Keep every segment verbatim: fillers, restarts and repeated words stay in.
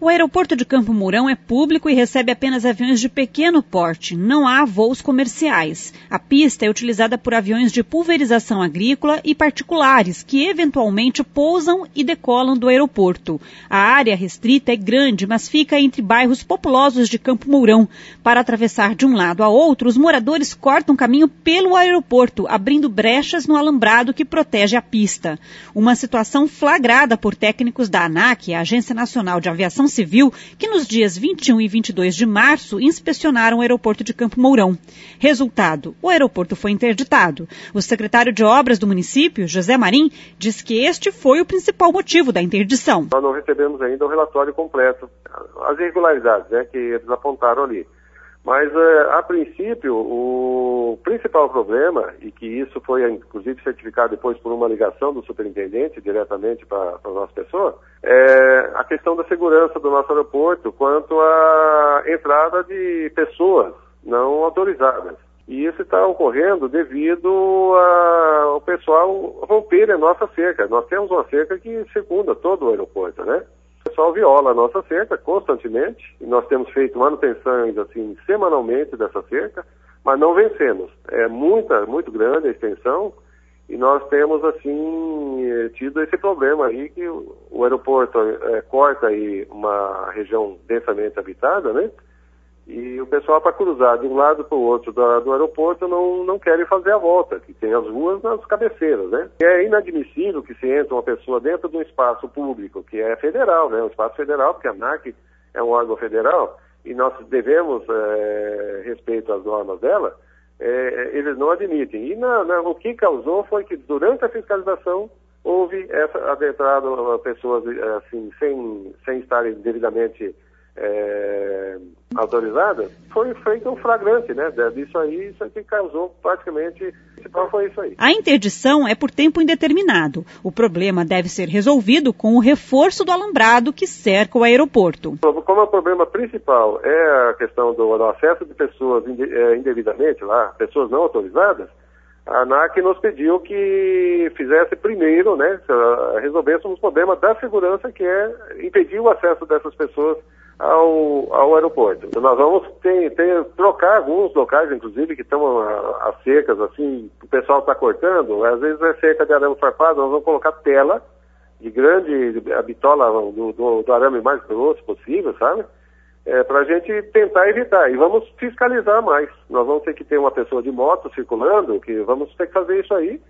O aeroporto de Campo Mourão é público e recebe apenas aviões de pequeno porte. Não há voos comerciais. A pista é utilizada por aviões de pulverização agrícola e particulares, que eventualmente pousam e decolam do aeroporto. A área restrita é grande, mas fica entre bairros populosos de Campo Mourão. Para atravessar de um lado a outro, os moradores cortam caminho pelo aeroporto, abrindo brechas no alambrado que protege a pista. Uma situação flagrada por técnicos da ANAC, a Agência Nacional de Aviação Civil, que nos dias vinte e um e vinte e dois de março inspecionaram o aeroporto de Campo Mourão. Resultado, o aeroporto foi interditado. O secretário de Obras do município, José Marim, diz que este foi o principal motivo da interdição. Nós não recebemos ainda o relatório completo, as irregularidades, né, que eles apontaram ali. Mas, uh, a princípio, o principal problema, e que isso foi, inclusive, certificado depois por uma ligação do superintendente diretamente para a nossa pessoa, é a questão da segurança do nosso aeroporto quanto à entrada de pessoas não autorizadas. E isso está ocorrendo devido ao pessoal romper a nossa cerca. Nós temos uma cerca que circunda todo o aeroporto, né? O pessoal viola a nossa cerca constantemente, e nós temos feito manutenções assim, semanalmente dessa cerca, mas não vencemos. É muita, muito grande a extensão, e nós temos assim tido esse problema aí, que o, o aeroporto é, corta aí uma região densamente habitada, né? E o pessoal, para cruzar de um lado para o outro do, do aeroporto, não, não querem fazer a volta, que tem as ruas nas cabeceiras, né? É inadmissível que se entre uma pessoa dentro de um espaço público, que é federal, né? Um espaço federal, porque a ANAC é um órgão federal, e nós devemos é, respeito às normas dela, é, eles não admitem. E na, na, o que causou foi que, durante a fiscalização, houve essa adentrada pessoas assim, sem, sem estarem devidamente É, autorizada, foi feito um flagrante, né? Disso aí, isso que causou praticamente, qual foi isso aí. A interdição é por tempo indeterminado. O problema deve ser resolvido com o reforço do alambrado que cerca o aeroporto. Como o problema principal é a questão do, do acesso de pessoas indevidamente lá, pessoas não autorizadas, a ANAC nos pediu que fizesse primeiro, né, resolvêssemos o problema da segurança, que é impedir o acesso dessas pessoas Ao, ao aeroporto. Então, nós vamos ter, ter, trocar alguns locais, inclusive, que estão as cercas, assim, o pessoal está cortando, às vezes é cerca de arame farpado, nós vamos colocar tela de grande, a bitola do, do, do arame mais grosso possível, sabe? É, para a gente tentar evitar. E vamos fiscalizar mais. Nós vamos ter que ter uma pessoa de moto circulando, que vamos ter que fazer isso aí,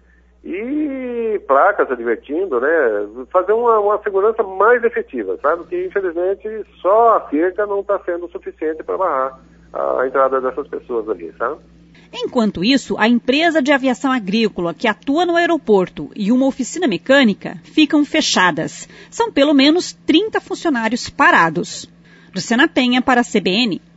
e placas advertindo, né, fazer uma, uma segurança mais efetiva, sabe, que infelizmente só a cerca não está sendo suficiente para barrar a entrada dessas pessoas ali, sabe? Enquanto isso, a empresa de aviação agrícola que atua no aeroporto e uma oficina mecânica ficam fechadas. São pelo menos trinta funcionários parados. Luciana Penha para a C B N.